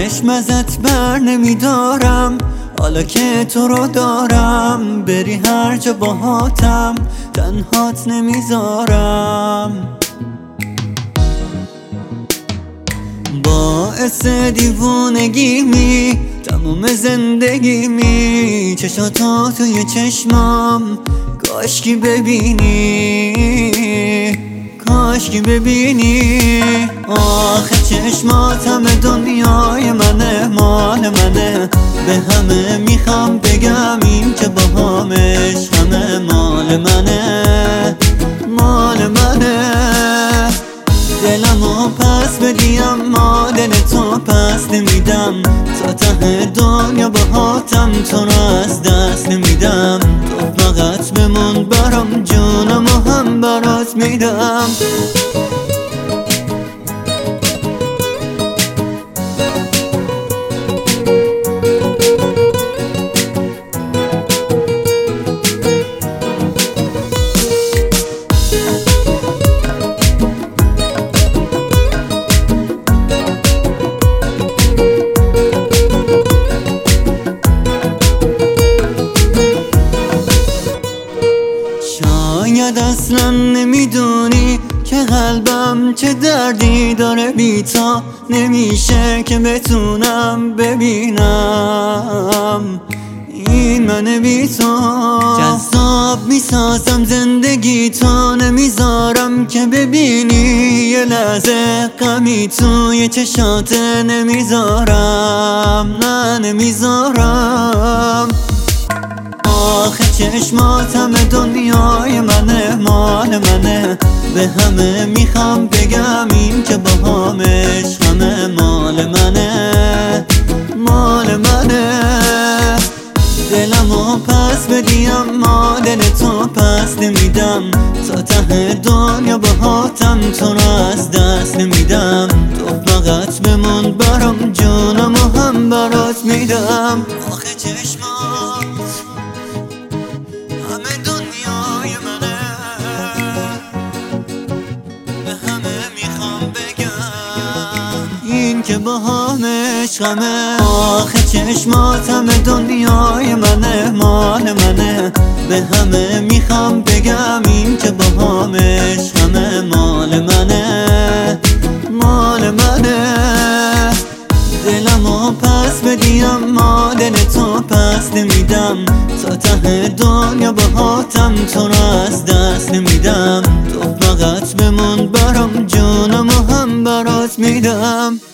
چشم ازت بر نمیدارم، حالا که تو رو دارم. بری هر جا باهاتم، تنهات نمیذارم. باعث دیوونگیمی تموم زندگیمی، چشاتو توی چشمام کاشکی ببینی، کاشکی ببینی. آخه چشمات همه دنیای منه، مال منه. به همه میخوام بگم این که باهامش همه مال منه، مال منه. دلمو پس بدی اما دل تو پس نمیدم، تا ته دنیا باهاتم تو رو از دست نمیدم. تو فقط بمون برام، جونمو هم برات میدم. شاید اصلا نمیدونی که قلبم چه دردی داره، بی تا نمیشه که بتونم ببینم این من بی تو. جذاب میسازم زندگی تو، نمیذارم که ببینی یه لحظه غمی توی چشات، نمیذارم، نه نمیذارم. آخه چشمات همه دنیای منه، مال منه. به همه میخوام بگم این که باهامش همه مال منه، مال منه. دلمو پس بدی اما دل تو پس نمیدم، تا ته دنیا باهاتم تو رو از دست نمیدم. تو فقط بمون برام، جونمو هم برات میدم. آخه چشمات همه دنیای منه، به همه میخوام بگم این که باهامش غمه. آخه چشمات همه دنیای منه، مال منه. به همه میخوام بگم این که باهامش همه مال منه، مال منه. دلمو پس بدی اما دل تو پس نمیدم، تا ته دنیا باهاتم تو رو از دست نمیدم. تو فقط بمون برام، جونمو هم برات میدم.